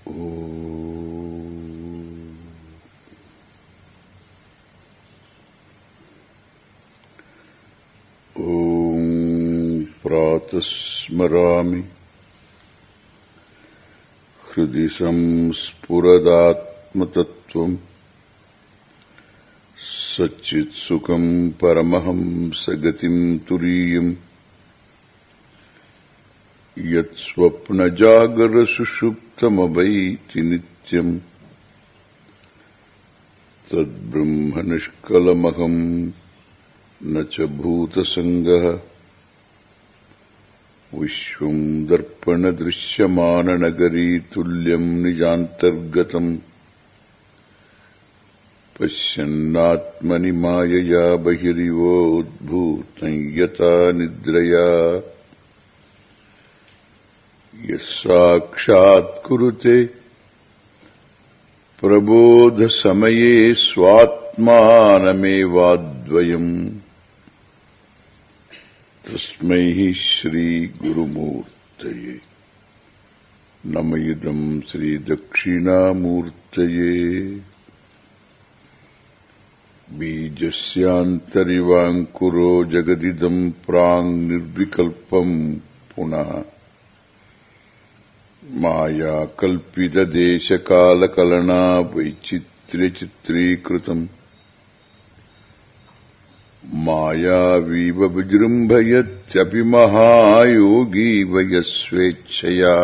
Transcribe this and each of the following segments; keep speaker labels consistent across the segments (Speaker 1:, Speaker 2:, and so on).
Speaker 1: Om pratasmarami hridi samspuradatmatattvam Satchit Sukham Paramaham Sagatim Turiyam Yat Swapna Jagara Sushuptamabhaiti Nityam Tad Brahma Nishkalamaham Nacha Bhuta Sangaha Vishwam Darpana Drishyamana Nagari Tulyam Nijantargatam Pasyanatmani Mayaya Bahirivodbhutam Yata Nidraya Yasakshat Kurute Prabodha Samaye Swatmanamevadvayam Tasmai Shri Gurumurtaye Namayidam Sri Dakshinamurtaye Bijasyantarivānkuro jagadidam prāṅ nirvikalpam punaha Maya kalpita desha kala kalana vaichitrya chitrikrutam Maya viva vijrumbhayatyapi mahayogi vayasvechaya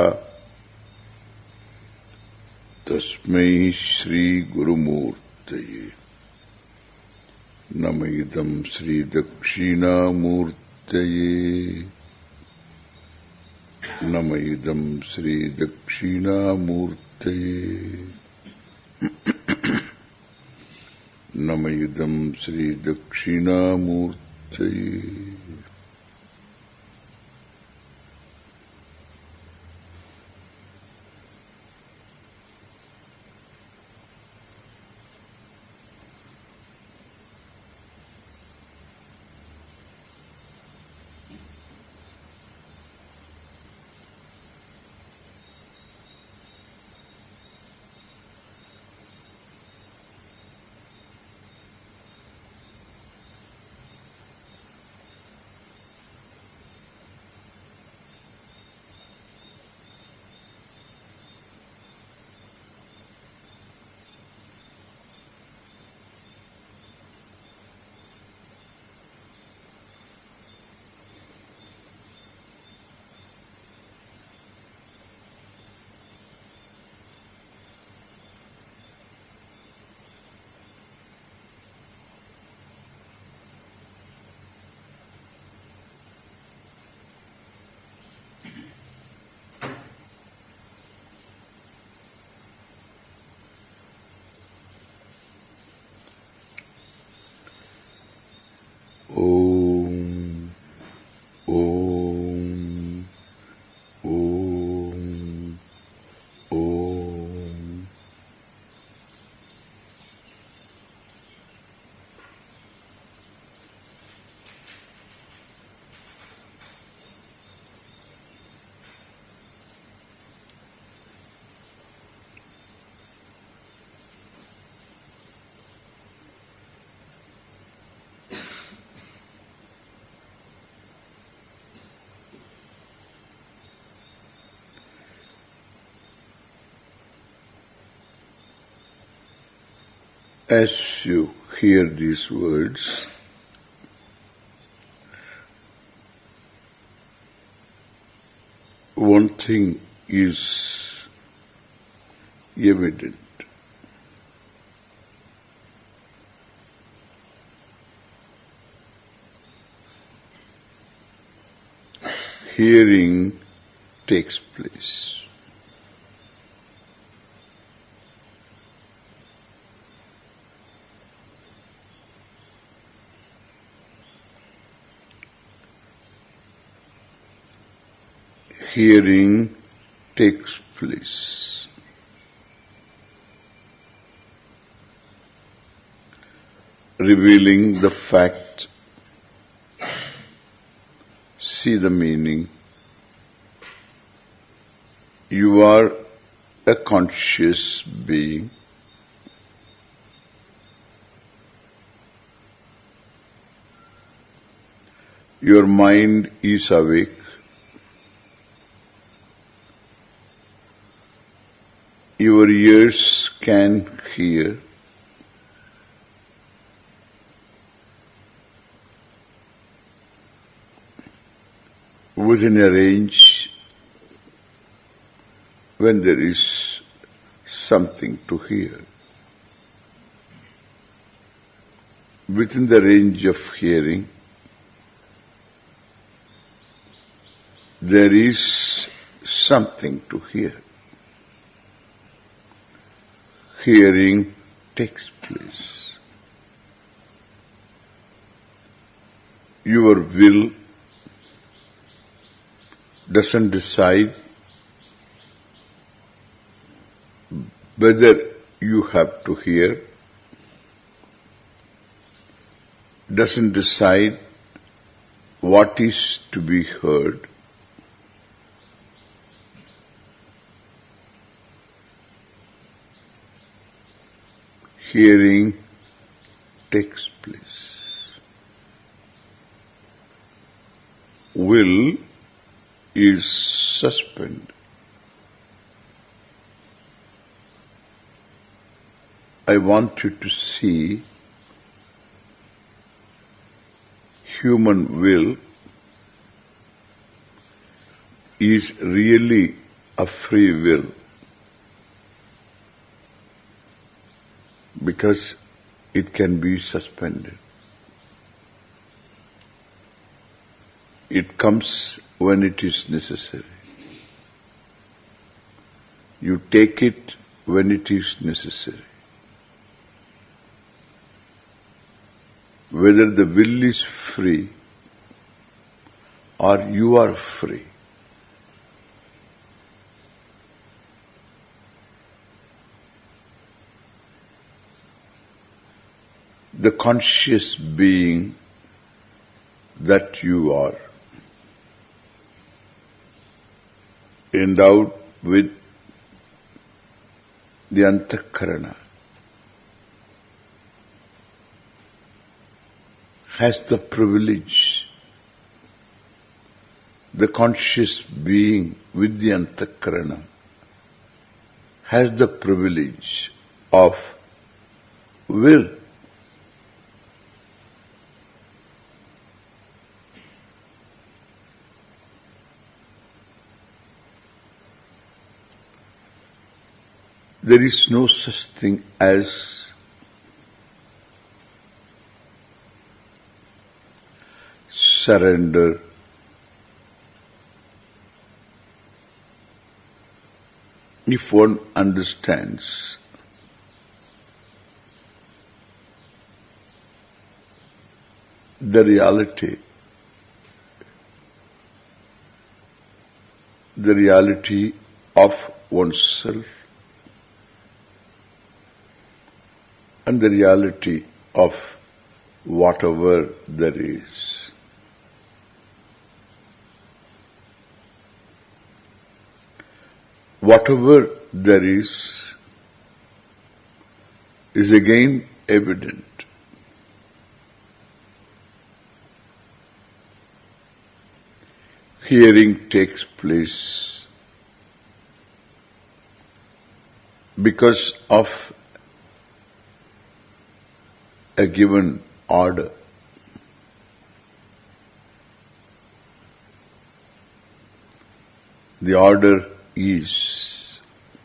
Speaker 1: Tasmai Shri Gurumurtaye Namayidam Sri Dakshinamurtaye Namayidam Sri Dakshinamurtaye Namayidam Sri Dakshinamurtaye Om, Om, Om, Om. As you hear these words, one thing is evident. Hearing takes place. Hearing takes place. Revealing the fact, see the meaning. You are a conscious being. Your mind is awake. Your ears can hear. Within a range when there is something to hear. Within the range of hearing, there is something to hear. Hearing takes place. Your will doesn't decide whether you have to hear, doesn't decide what is to be heard. Hearing takes place. Will is suspended. I want you to see human will is really a free will, because it can be suspended. It comes when it is necessary. You take it when it is necessary. Whether the will is free or you are free, the conscious being that you are, endowed with the Antakarana, has the privilege, the conscious being with the Antakarana has the privilege of will. There is no such thing as surrender. If one understands the reality of oneself and the reality of whatever there is, whatever there is again evident. Hearing takes place because of a given order. The order is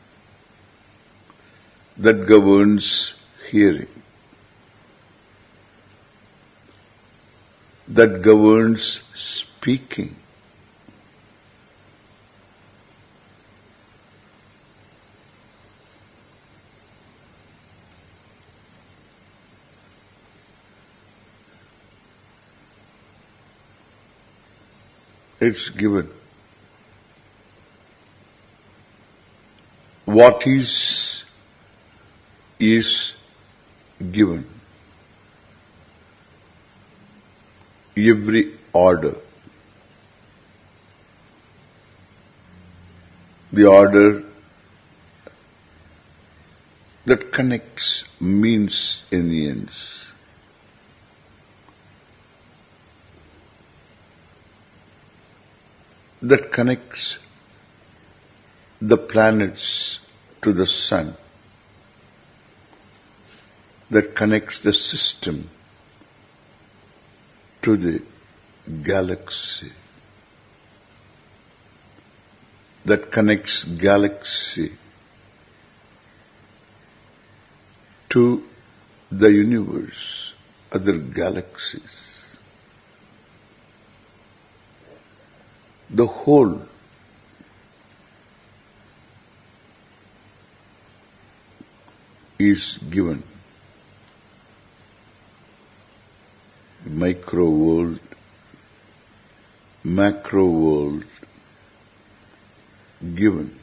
Speaker 1: that governs hearing, that governs speaking. It's given. What is given. Every order. The order that connects means and ends. That connects the planets to the sun, that connects the system to the galaxy, that connects galaxy to the universe, other galaxies. The whole is given. Micro world, macro world, given.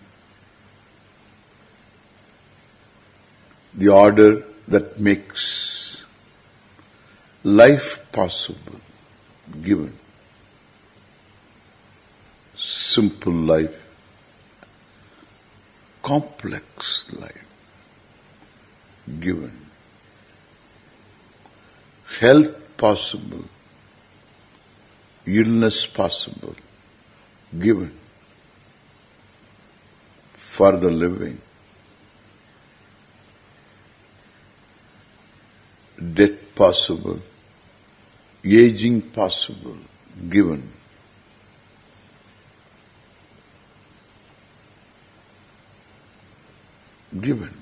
Speaker 1: The order that makes life possible, given. Simple life, complex life, given. Health possible, illness possible, given. For the living. Death possible, aging possible, given. Given.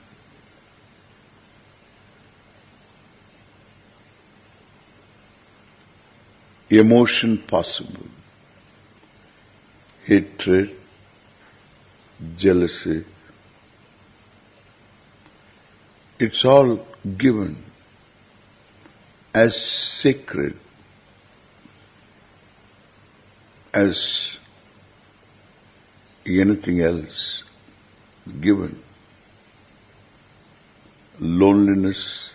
Speaker 1: Emotion possible, hatred, jealousy, it's all given as sacred as anything else, given. Loneliness,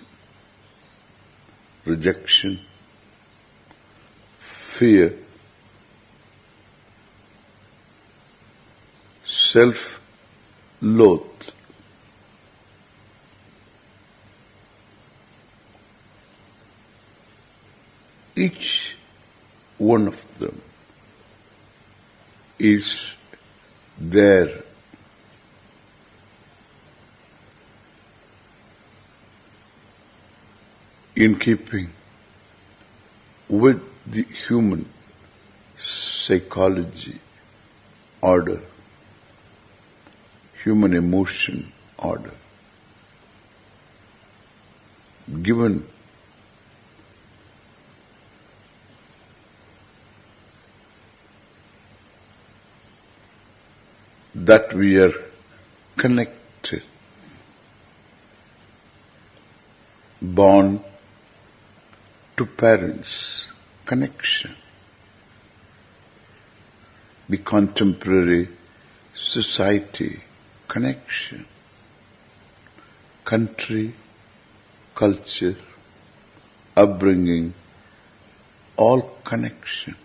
Speaker 1: rejection, fear, self-loath, each one of them is there in keeping with the human psychology order, human emotion order, given that we are connected, born to parents, connection, the contemporary society, connection, country, culture, upbringing, all connection.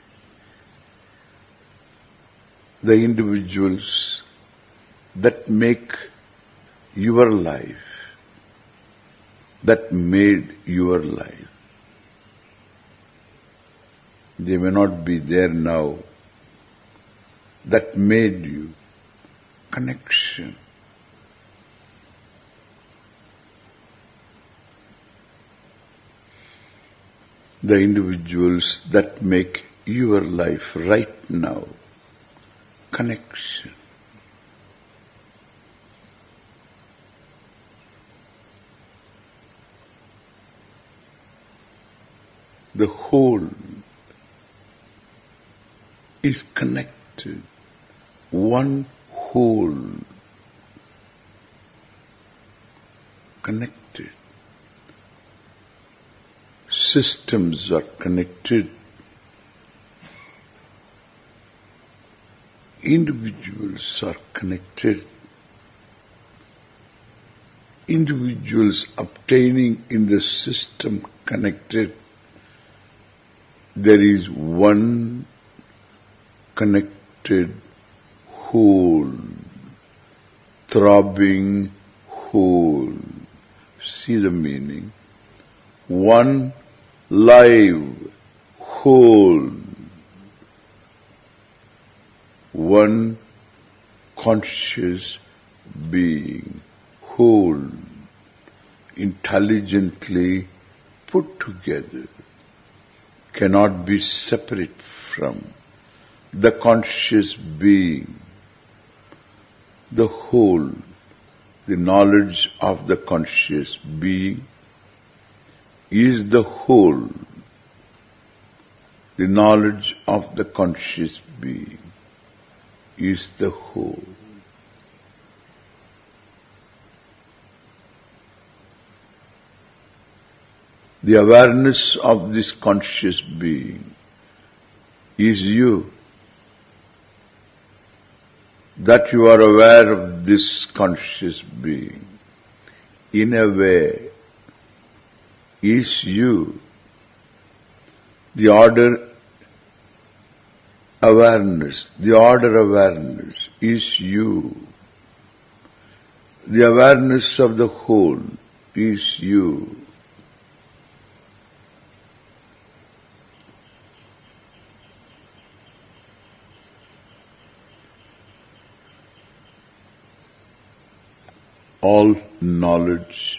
Speaker 1: The individuals that make your life, that made your life. They may not be there now. That made you. Connection. The individuals that make your life right now. Connection. The whole is connected, one whole, connected. Systems are connected. Individuals are connected. Individuals obtaining in the system connected. There is one connected whole, throbbing whole. See the meaning. One live, whole. One conscious being, whole, intelligently put together, cannot be separate from the conscious being, the whole, the knowledge of the conscious being is the whole. The knowledge of the conscious being is the whole. The awareness of this conscious being is you. That you are aware of this conscious being, in a way, is you. The order awareness is you. The awareness of the whole is you. All knowledge,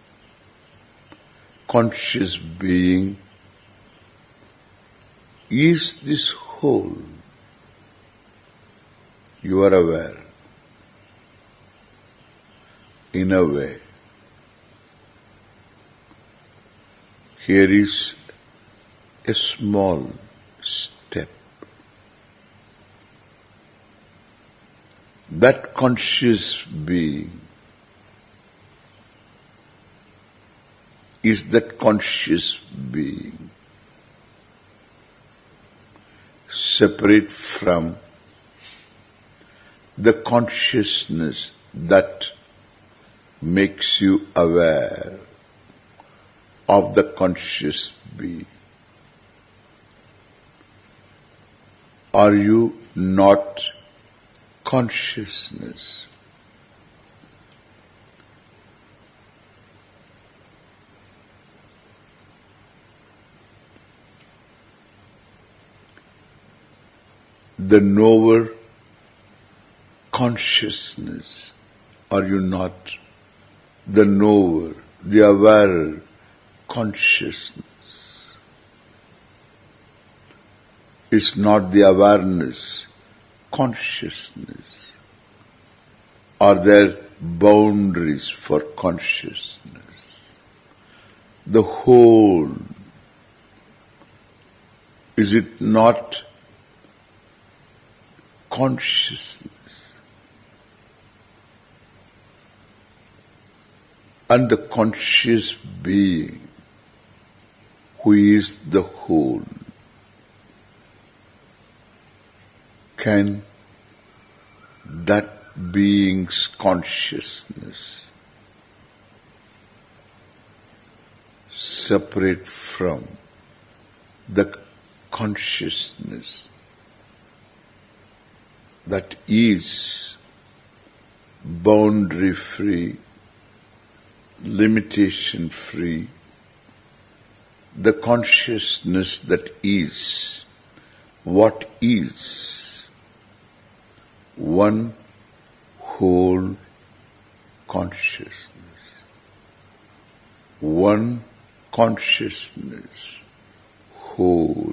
Speaker 1: conscious being is this whole. You are aware, in a way. Here is a small step. That conscious being is that conscious being, separate from the consciousness that makes you aware of the conscious being. Are you not consciousness? The knower consciousness, are you not the knower, the aware consciousness? It's not the awareness, consciousness. Are there boundaries for consciousness? The whole, is it not consciousness? And the conscious being, who is the whole, can that being's consciousness separate from the consciousness that is boundary-free, limitation-free, the consciousness that is what is, one whole consciousness, one consciousness, whole.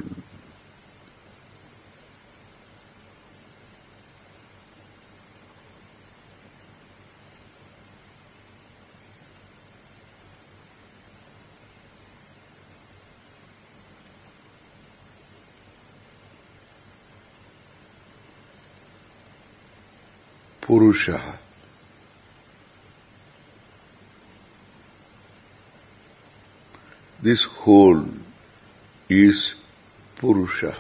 Speaker 1: Purusha. This whole is Purusha.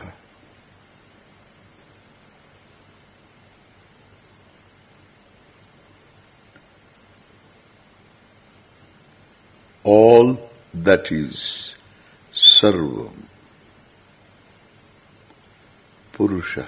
Speaker 1: All that is Sarvam, Purusha.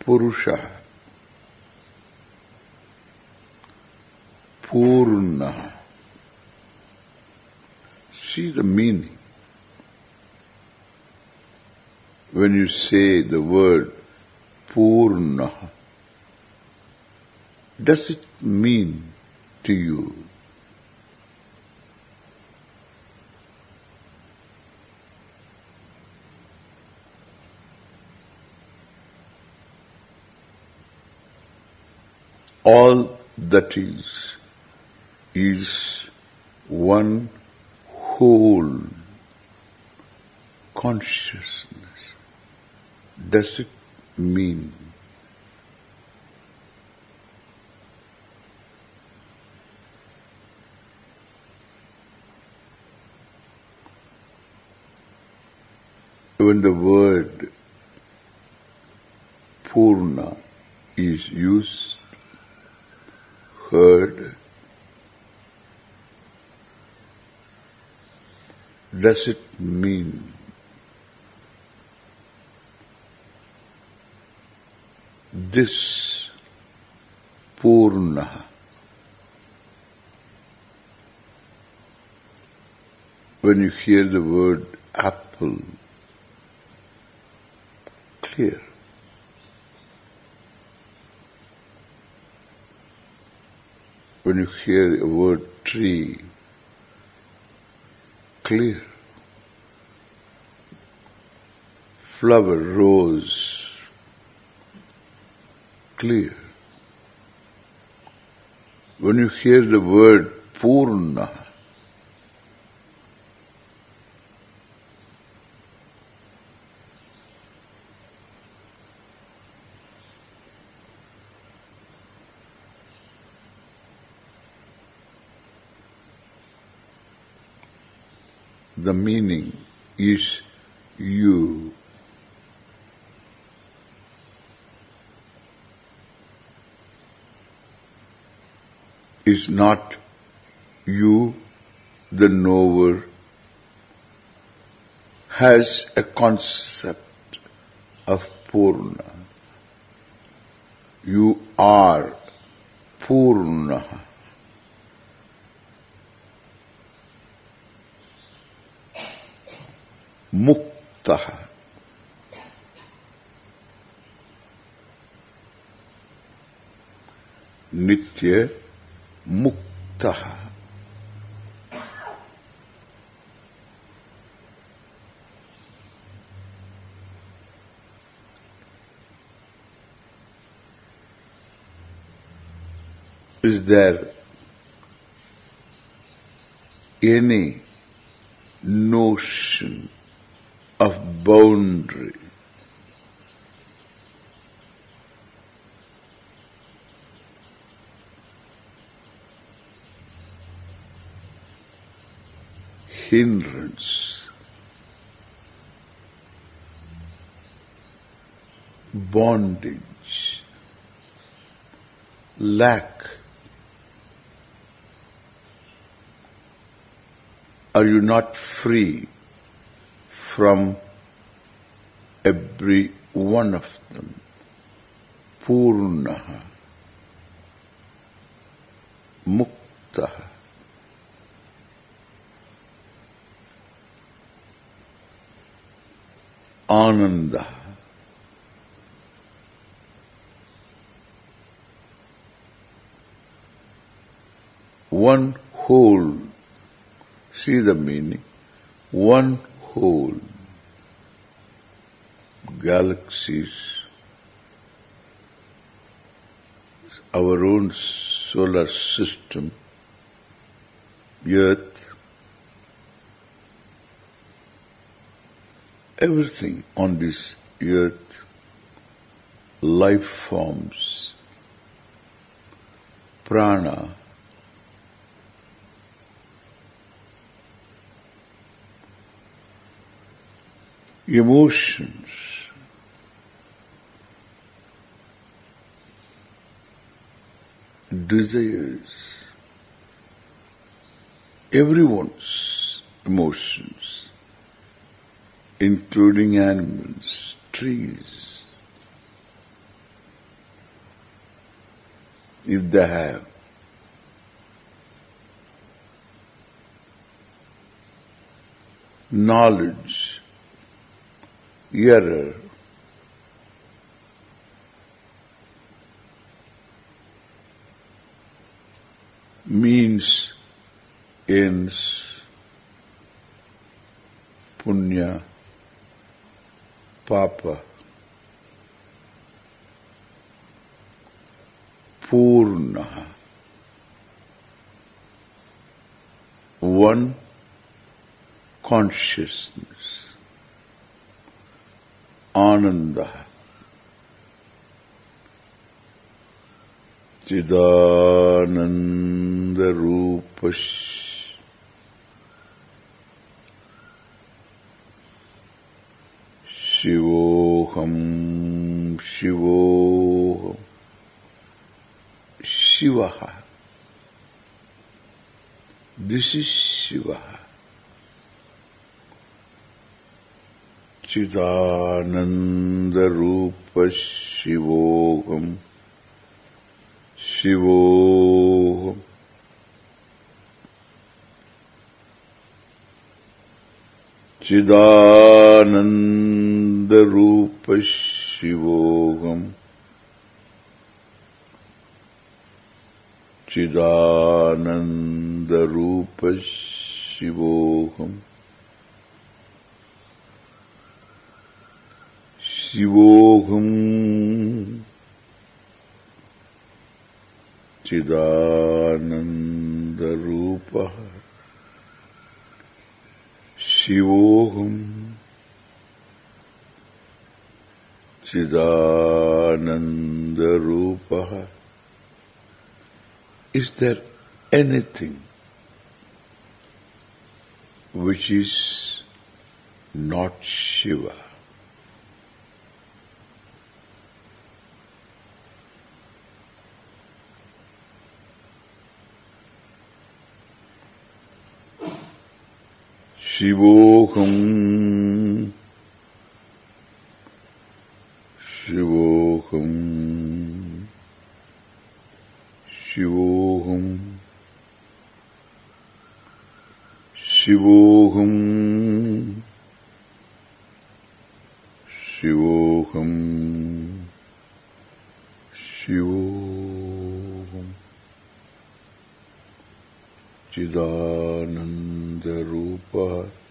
Speaker 1: Purusha, Purna. See the meaning. When you say the word Purna, does it mean to you all that is one whole consciousness? Does it mean when the word Purna is used, heard, does it mean this Purna? When you hear the word apple, clear. When you hear the word tree, clear. Flower, rose, clear. When you hear the word Purna, the meaning is you. Is not you, the knower, has a concept of Purna. You are Purna. Mukta. Nitya Mukta. Is there any notion of boundary hindrance, bondage, lack? Are you not free from every one of them? Purna, Mukta. Ananda. One whole. See the meaning. One whole. Galaxies, our own solar system, Earth, everything on this earth, life forms, prana, emotions, desires, everyone's emotions, including animals, trees, if they have. Knowledge, error, means, ends, punya, papa, purna, one consciousness, ananda, chidananda rupash, shivoham, shivoham, shivaha. This is Shivaha. Chidananda Rupa Shivoham, Shivoham. Chidananda Rupa Shivoham, Chidananda Rupa Shivoham, Shivoham, Chidananda Rupa Shivoham, Chidananda Rupa. Is there anything which is not Shiva? Shivoham, Shivoham, Shivoham, Shivoham, Shivoham, Shivoham, Chidananda Rupa.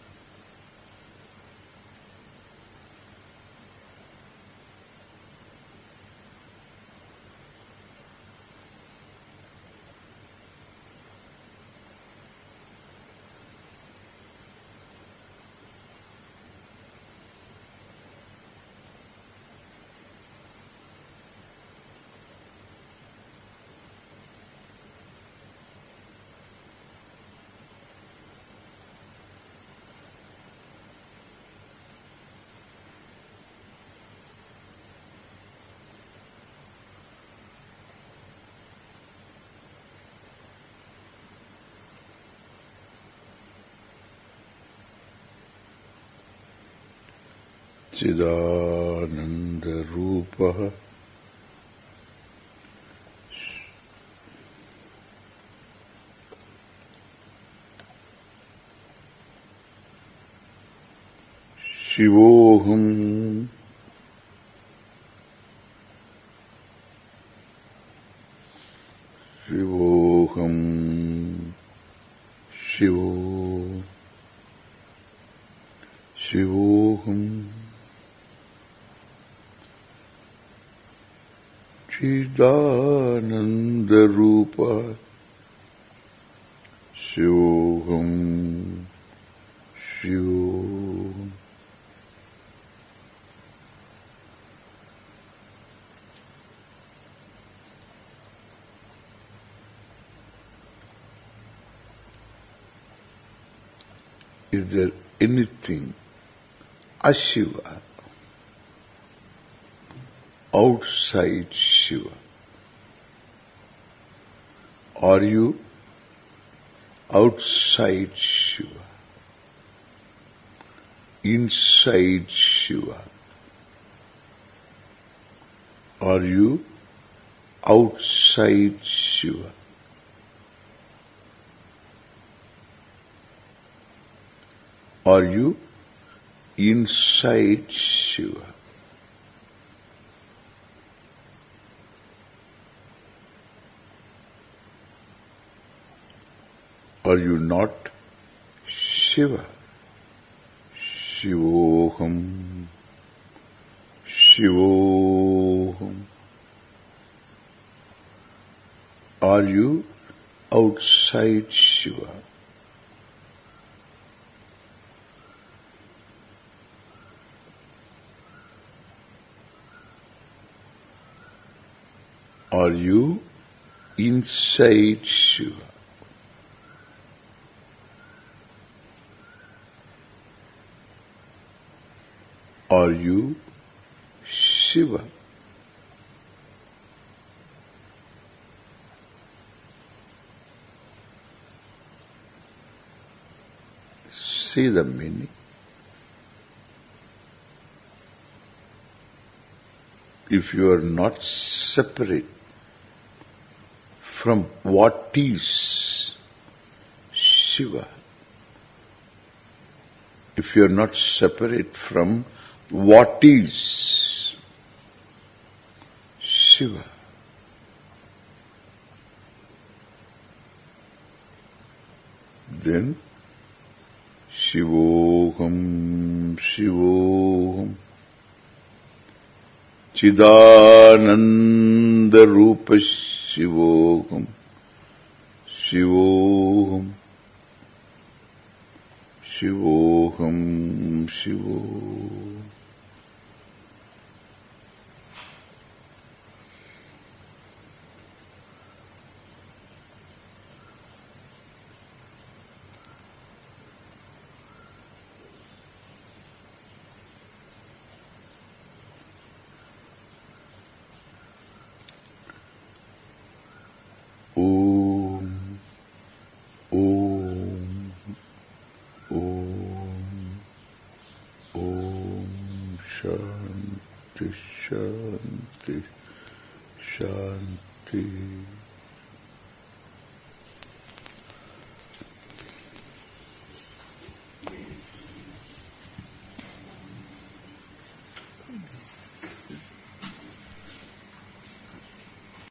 Speaker 1: Chidananda Rupa Shivoham, Shivoham, Shivoham, Shivoham, Chidananda Rupa Shivoham, Shivoham. Is there anything Ashiva outside Shiva? Are you outside Shiva? Inside Shiva? Are you outside Shiva? Are you inside Shiva? Are you not Shiva? Shivoham, Shivoham. Are you outside Shiva? Are you inside Shiva? Are you Shiva? See the meaning. If you are not separate from what is Shiva, if you are not separate from what is Shiva, then Shivoham, Shivoham, Chidananda Rupa Shivoham, Shivoham, Shivoham, Shivoham. Om, Om, Om, Om, Shanti, Shanti, Shanti.